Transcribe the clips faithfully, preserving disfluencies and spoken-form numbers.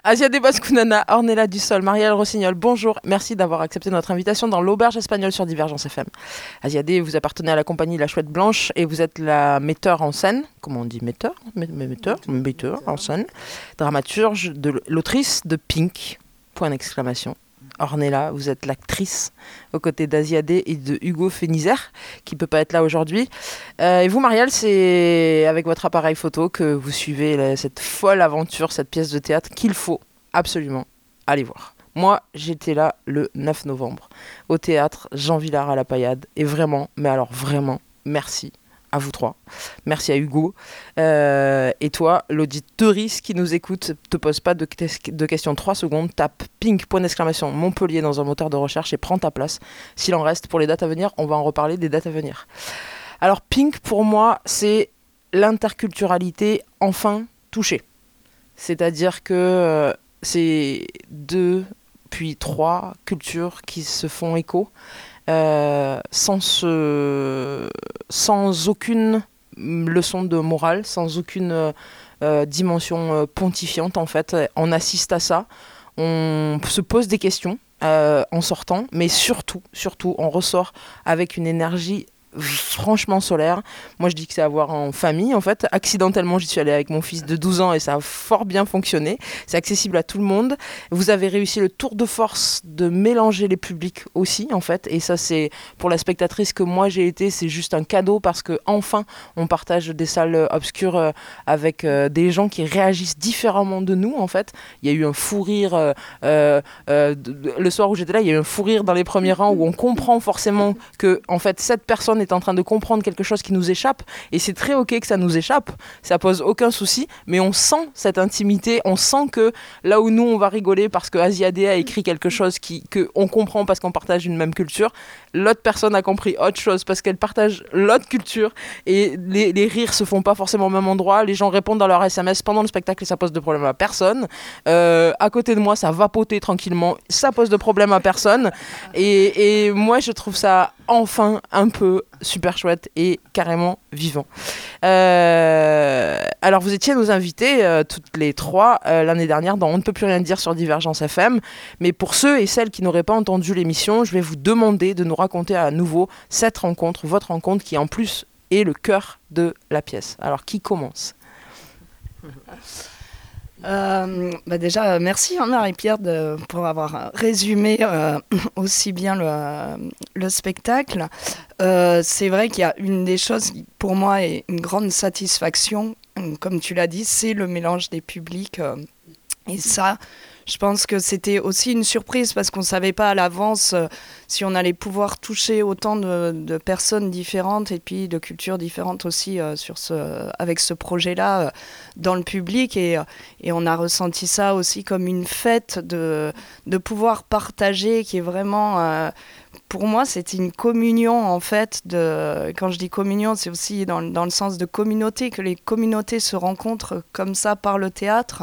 Aziadé Baskunana, Ornella Dussol, Marielle Rossignol, bonjour. Merci d'avoir accepté notre invitation dans l'Auberge Espagnole sur Divergence F M. Aziadé, vous appartenez à la compagnie La Chouette Blanche et vous êtes la metteur en scène, comment on dit metteur Metteur, metteur en scène, dramaturge, de l'autrice de Pink, point d'exclamation. Ornella, vous êtes l'actrice aux côtés d'Aziadé et de Hugo Fénizère, qui ne peut pas être là aujourd'hui. Euh, et vous, Marielle, c'est avec votre appareil photo que vous suivez la, cette folle aventure, cette pièce de théâtre qu'il faut absolument aller voir. Moi, j'étais là le neuf novembre, au théâtre Jean Vilar à la Paillade. Et vraiment, mais alors vraiment, merci à vous trois. Merci à Hugo. Euh, et toi, l'auditeuriste qui nous écoute, te pose pas de, de questions. trois secondes, tape Pink, point d'exclamation, Montpellier dans un moteur de recherche et prends ta place. S'il en reste pour les dates à venir, on va en reparler des dates à venir. Alors Pink, pour moi, c'est l'interculturalité enfin touchée. C'est-à-dire que euh, c'est deux, puis trois cultures qui se font écho. Euh, sans, ce, sans aucune leçon de morale, sans aucune euh, dimension euh, pontifiante en fait. On assiste à ça, on se pose des questions euh, en sortant, mais surtout, surtout, on ressort avec une énergie franchement solaire. Moi je dis que c'est à voir en famille en fait. Accidentellement j'y suis allée avec mon fils de douze ans et ça a fort bien fonctionné. C'est accessible à tout le monde. Vous avez réussi le tour de force de mélanger les publics aussi en fait, et ça c'est pour la spectatrice que moi j'ai été, c'est juste un cadeau parce que enfin on partage des salles obscures avec euh, des gens qui réagissent différemment de nous en fait. Il y a eu un fou rire euh, euh, euh, le soir où j'étais là, il y a eu un fou rire dans les premiers rangs où on comprend forcément que en fait cette personne est en train de comprendre quelque chose qui nous échappe, et c'est très ok que ça nous échappe, ça pose aucun souci, mais on sent cette intimité, on sent que là où nous on va rigoler parce que Aziadé a écrit quelque chose qui, que on comprend parce qu'on partage une même culture, l'autre personne a compris autre chose parce qu'elle partage l'autre culture, et les, les rires se font pas forcément au même endroit, les gens répondent dans leur S M S pendant le spectacle et ça pose de problème à personne. Euh, à côté de moi ça vapotait tranquillement, ça pose de problème à personne, et, et moi je trouve ça enfin un peu super chouette et carrément vivant. Euh, alors vous étiez nos invités euh, toutes les trois euh, l'année dernière dans On ne peut plus rien dire sur Divergence F M, mais pour ceux et celles qui n'auraient pas entendu l'émission, je vais vous demander de nous raconter à nouveau cette rencontre, votre rencontre qui en plus est le cœur de la pièce. Alors qui commence ? Euh, bah déjà, merci hein, Marie-Pierre de, pour avoir résumé euh, aussi bien le, le spectacle. Euh, c'est vrai qu'il y a une des choses qui, pour moi, est une grande satisfaction, comme tu l'as dit, c'est le mélange des publics. Euh, et ça, je pense que c'était aussi une surprise parce qu'on ne savait pas à l'avance euh, si on allait pouvoir toucher autant de, de personnes différentes et puis de cultures différentes aussi euh, sur ce, avec ce projet-là euh, dans le public. Et, et on a ressenti ça aussi comme une fête de, de pouvoir partager qui est vraiment... Euh, pour moi, c'était une communion, en fait. De, quand je dis communion, c'est aussi dans, dans le sens de communauté, que les communautés se rencontrent comme ça par le théâtre.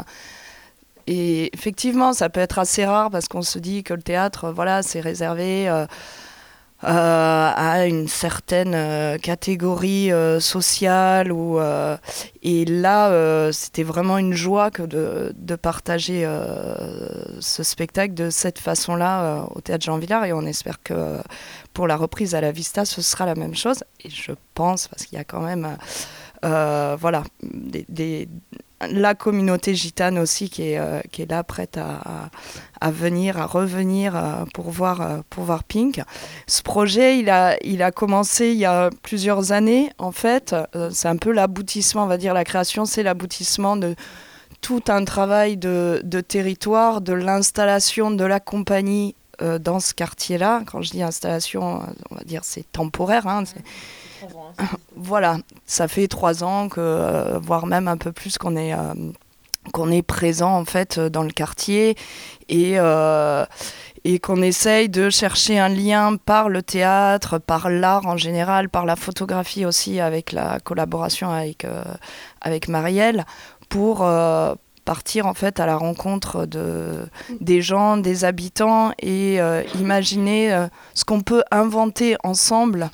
Et effectivement, ça peut être assez rare parce qu'on se dit que le théâtre, voilà, c'est réservé euh, euh, à une certaine euh, catégorie euh, sociale. Ou, euh, et là, euh, c'était vraiment une joie que de, de partager euh, ce spectacle de cette façon-là euh, au Théâtre Jean Vilar. Et on espère que pour la reprise à la Vista, ce sera la même chose. Et je pense, parce qu'il y a quand même... Euh, voilà, des... des la communauté gitane aussi qui est, euh, qui est là prête à, à, à venir, à revenir euh, pour, voir, euh, pour voir Pink. Ce projet, il a, il a commencé il y a plusieurs années. En fait, euh, c'est un peu l'aboutissement, on va dire la création, c'est l'aboutissement de tout un travail de, de territoire, de l'installation de la compagnie euh, dans ce quartier-là. Quand je dis installation, on va dire c'est temporaire, hein, c'est... Voilà, ça fait trois ans, que, euh, voire même un peu plus qu'on est, euh, qu'on est présent en fait dans le quartier et, euh, et qu'on essaye de chercher un lien par le théâtre, par l'art en général, par la photographie aussi, avec la collaboration avec, euh, avec Marielle, pour euh, partir en fait à la rencontre de, des gens, des habitants et euh, imaginer euh, ce qu'on peut inventer ensemble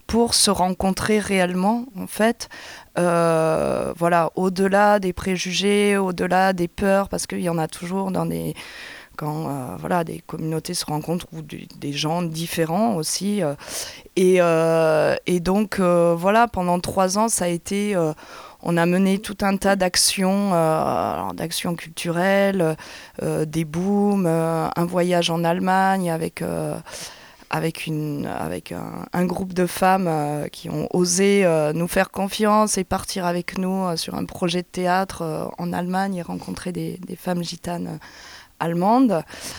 pour se rencontrer réellement, en fait. Euh, voilà, au-delà des préjugés, au-delà des peurs, parce qu'il y en a toujours dans des... quand euh, voilà, des communautés se rencontrent ou du, des gens différents aussi. Euh, et, euh, et donc, euh, voilà, pendant trois ans, ça a été... Euh, on a mené tout un tas d'actions, euh, d'actions culturelles, euh, des booms, euh, un voyage en Allemagne avec... Euh, avec, une, avec un, un groupe de femmes euh, qui ont osé euh, nous faire confiance et partir avec nous euh, sur un projet de théâtre euh, en Allemagne et rencontrer des, des femmes gitanes allemandes.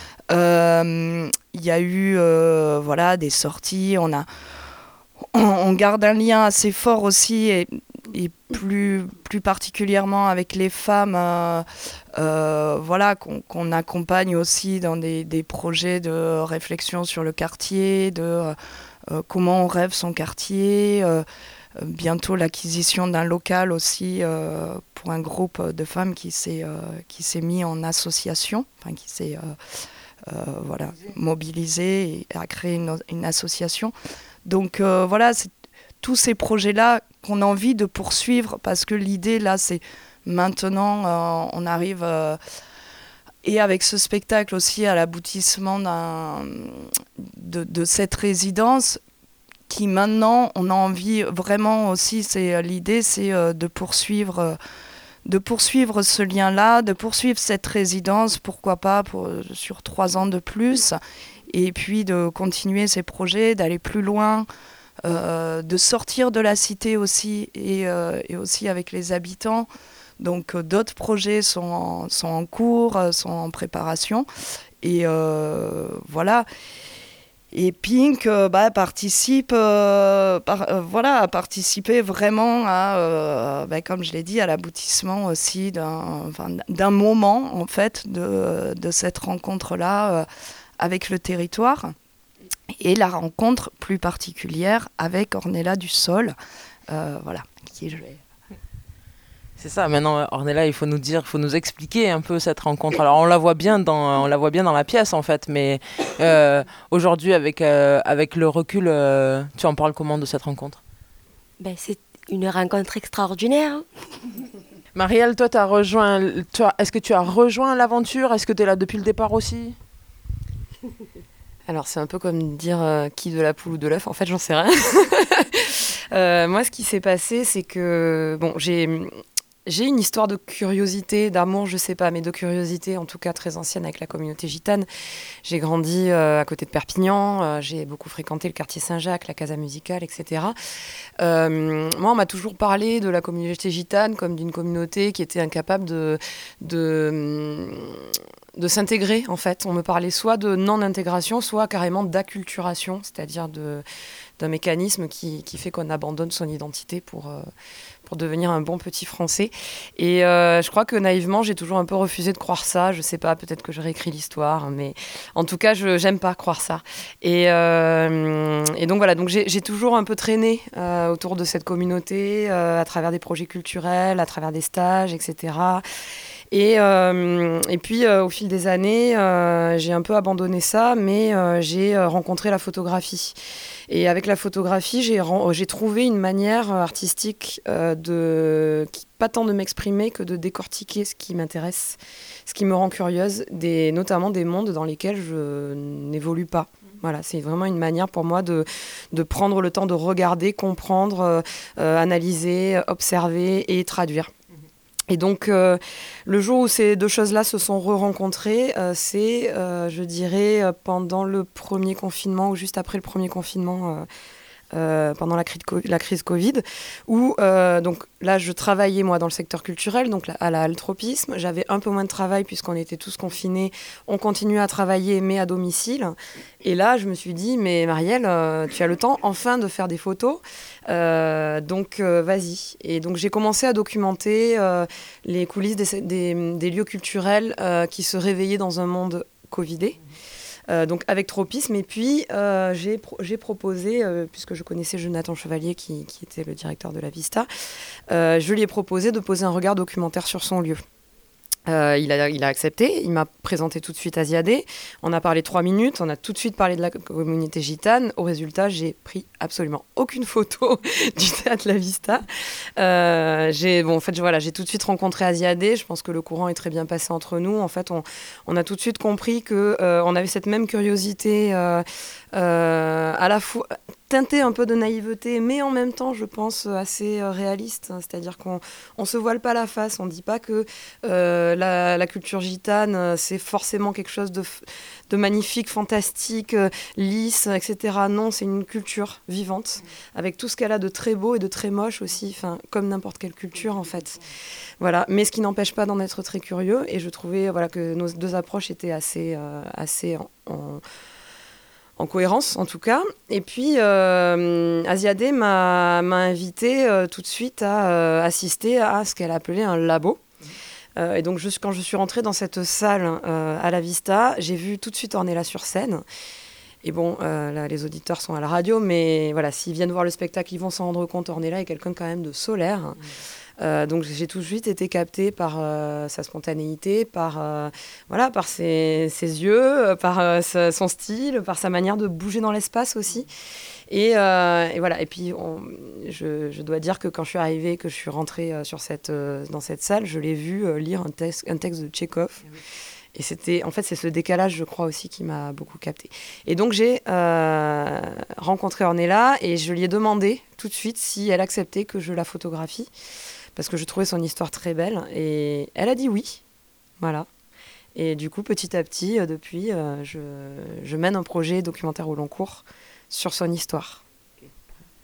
Euh, Il y a eu euh, voilà, des sorties, on, a, on, on garde un lien assez fort aussi et, et plus, plus particulièrement avec les femmes euh, euh, voilà, qu'on, qu'on accompagne aussi dans des, des projets de réflexion sur le quartier, de euh, comment on rêve son quartier, euh, bientôt l'acquisition d'un local aussi euh, pour un groupe de femmes qui s'est, euh, qui s'est mis en association, enfin qui s'est euh, euh, voilà, mobilisé et a créé une, une association. Donc euh, voilà, c'est tous ces projets-là qu'on a envie de poursuivre parce que l'idée là c'est maintenant euh, on arrive euh, et avec ce spectacle aussi à l'aboutissement d'un, de, de cette résidence qui maintenant on a envie vraiment aussi, c'est l'idée c'est euh, de poursuivre euh, de poursuivre ce lien-là, de poursuivre cette résidence, pourquoi pas pour, sur trois ans de plus, et puis de continuer ces projets, d'aller plus loin. Euh, de sortir de la cité aussi et, euh, et aussi avec les habitants. Donc euh, d'autres projets sont en, sont en cours, euh, sont en préparation. Et euh, voilà. Et Pink euh, bah, participe, euh, par, euh, voilà, a participé vraiment à, euh, bah, comme je l'ai dit, à l'aboutissement aussi d'un, enfin, d'un moment en fait de, de cette rencontre-là euh, avec le territoire. Et la rencontre plus particulière avec Ornella Dussol, euh, voilà, qui est jouée. C'est ça, maintenant Ornella, il faut nous dire, il faut nous expliquer un peu cette rencontre. Alors on la voit bien dans, on la voit bien dans la pièce en fait, mais euh, aujourd'hui avec, euh, avec le recul, euh, tu en parles comment de cette rencontre ? Ben, c'est une rencontre extraordinaire. Marielle, toi, t'as rejoint, tu as, est-ce que tu as rejoint l'aventure ? Est-ce que tu es là depuis le départ aussi ? Alors c'est un peu comme dire euh, qui de la poule ou de l'œuf, en fait j'en sais rien. euh, moi ce qui s'est passé c'est que bon j'ai, j'ai une histoire de curiosité, d'amour je sais pas, mais de curiosité en tout cas très ancienne avec la communauté gitane. J'ai grandi euh, à côté de Perpignan, euh, j'ai beaucoup fréquenté le quartier Saint-Jacques, la Casa Musicale, et cetera. Euh, moi on m'a toujours parlé de la communauté gitane comme d'une communauté qui était incapable de... de de s'intégrer en fait. On me parlait soit de non-intégration, soit carrément d'acculturation, c'est-à-dire de, d'un mécanisme qui, qui fait qu'on abandonne son identité pour, euh, pour devenir un bon petit français. Et euh, je crois que naïvement, j'ai toujours un peu refusé de croire ça. Je sais pas, peut-être que je réécris l'histoire, mais en tout cas, je j'aime pas croire ça. Et, euh, et donc voilà, donc j'ai, j'ai toujours un peu traîné euh, autour de cette communauté, euh, à travers des projets culturels, à travers des stages, et cetera. Et, euh, et puis, euh, au fil des années, euh, j'ai un peu abandonné ça, mais euh, j'ai euh, rencontré la photographie. Et avec la photographie, j'ai, ren- j'ai trouvé une manière artistique euh, de, qui, pas tant de m'exprimer que de décortiquer ce qui m'intéresse, ce qui me rend curieuse, des, notamment des mondes dans lesquels je n'évolue pas. Voilà, c'est vraiment une manière pour moi de, de prendre le temps de regarder, comprendre, euh, euh, analyser, observer et traduire. Et donc, euh, le jour où ces deux choses-là se sont re-rencontrées, euh, c'est, euh, je dirais, euh, pendant le premier confinement ou juste après le premier confinement, euh, euh, pendant la, cri- la crise Covid, où, euh, donc là, je travaillais, moi, dans le secteur culturel, donc à la Altropisme. J'avais un peu moins de travail puisqu'on était tous confinés. On continuait à travailler, mais à domicile. Et là, je me suis dit, mais Marielle, euh, tu as le temps, enfin, de faire des photos. Euh, donc, euh, vas-y. Et donc, j'ai commencé à documenter euh, les coulisses des, des, des lieux culturels euh, qui se réveillaient dans un monde covidé. Euh, donc avec Tropisme, et puis euh, j'ai, pro- j'ai proposé, euh, puisque je connaissais Jonathan Chevalier qui, qui était le directeur de la Vista, euh, je lui ai proposé de poser un regard documentaire sur son lieu. Euh, il, a, il a accepté, il m'a présenté tout de suite Asiadé. On a parlé trois minutes, on a tout de suite parlé de la communauté gitane. Au résultat, j'ai pris absolument aucune photo du théâtre La Vista. Euh, j'ai, bon, en fait, voilà, j'ai tout de suite rencontré Asiadé. Je pense que le courant est très bien passé entre nous. En fait, on, on a tout de suite compris qu'on euh, avait cette même curiosité euh, euh, à la fois teintée un peu de naïveté, mais en même temps, je pense, assez euh, réaliste. C'est-à-dire qu'on ne se voile pas la face. On ne dit pas que euh, la, la culture gitane, c'est forcément quelque chose de, de magnifique, fantastique, euh, lisse, et cetera. Non, c'est une culture vivante, avec tout ce qu'elle a de très beau et de très moche aussi, comme n'importe quelle culture, en fait. Voilà. Mais ce qui n'empêche pas d'en être très curieux. Et je trouvais voilà, que nos deux approches étaient assez, euh, assez en... en en cohérence en tout cas. Et puis euh, Asiadé m'a, m'a invité euh, tout de suite à euh, assister à ce qu'elle appelait un labo. Euh, et donc je, quand je suis rentrée dans cette salle euh, à La Vista, j'ai vu tout de suite Ornella sur scène. Et bon, euh, là, les auditeurs sont à la radio, mais voilà, s'ils viennent voir le spectacle, ils vont s'en rendre compte. Ornella est quelqu'un quand même de solaire. Mmh. Euh, donc j'ai tout de suite été captée par euh, sa spontanéité, par, euh, voilà, par ses, ses yeux, par euh, sa, son style, par sa manière de bouger dans l'espace aussi. Et, euh, et voilà. Et puis on, je, je dois dire que quand je suis arrivée, que je suis rentrée euh, sur cette, euh, dans cette salle, je l'ai vue euh, lire un, texte, un texte de Tchekhov. Oui. Et c'était, en fait, c'est ce décalage, je crois aussi, qui m'a beaucoup captée. Et donc j'ai euh, rencontré Ornella et je lui ai demandé tout de suite si elle acceptait que je la photographie, parce que je trouvais son histoire très belle. Et elle a dit oui. Voilà. Et du coup, petit à petit, euh, depuis, euh, je, je mène un projet documentaire au long cours sur son histoire.